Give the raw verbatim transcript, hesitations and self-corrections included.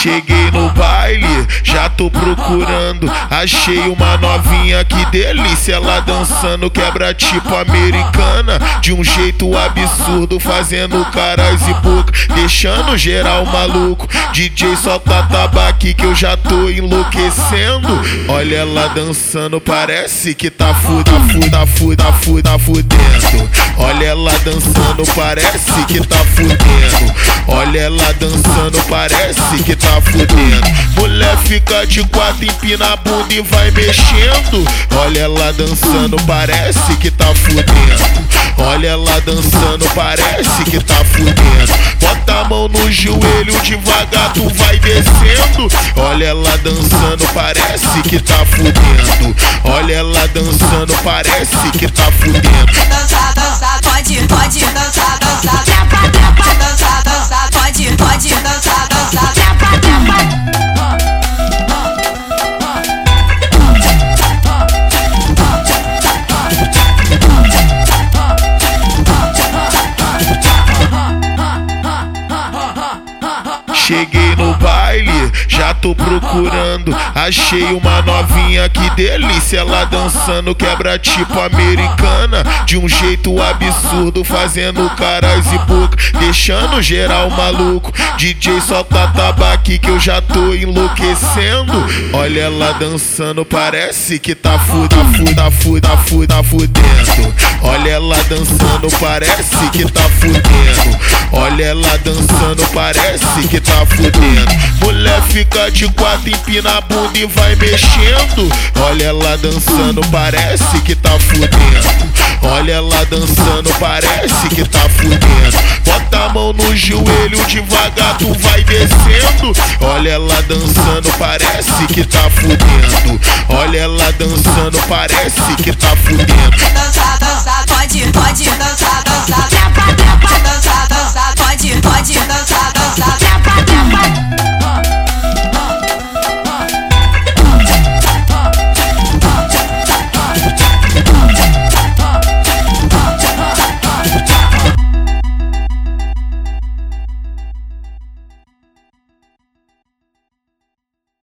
Cheguei no baile, já tô procurando. Achei uma novinha, que delícia. Ela dançando quebra tipo americana, de um jeito absurdo, fazendo caras e boca, deixando geral maluco. D J solta tabaque que eu já tô enlouquecendo. Olha ela dançando, parece que tá fuda, fuda, fuda, fuda, fudendo. Olha ela dançando, parece que tá fudendo. Olha ela dançando, parece que tá fudendo. Mulher fica de quatro, empina a bunda e vai mexendo. Olha ela dançando, parece que tá fudendo. Olha ela dançando, parece que tá fudendo. Bota a mão no joelho, devagar tu vai descendo. Olha ela dançando, parece que tá fudendo. Olha ela dançando, parece que tá fudendo. Dança, dança, pode, pode dançar, dançar, trepa, trepa, dança, dança, pode, pode dançar, dançar, trepa, trepa. Cheguei no baile, já tô procurando. Achei uma novinha, que delícia. Ela dançando quebra tipo americana, de um jeito absurdo, fazendo caras e boca, deixando geral maluco. D J solta tabaque que eu já tô enlouquecendo. Olha ela dançando, parece que tá fuda, fuda, fuda, fuda, fudendo. Olha ela dançando, parece que tá fudendo. Olha ela dançando, parece que tá fudendo. Mulher fica de quatro, empina a bunda e vai mexendo. Olha ela dançando, parece que tá fudendo. Olha ela dançando, parece que tá fudendo. Bota a mão no joelho, devagar tu vai descendo. Olha ela dançando, parece que tá fudendo. Olha ela dançando, parece que tá fudendo. Dança, dança, pode, pode dançar, dançar, trepa.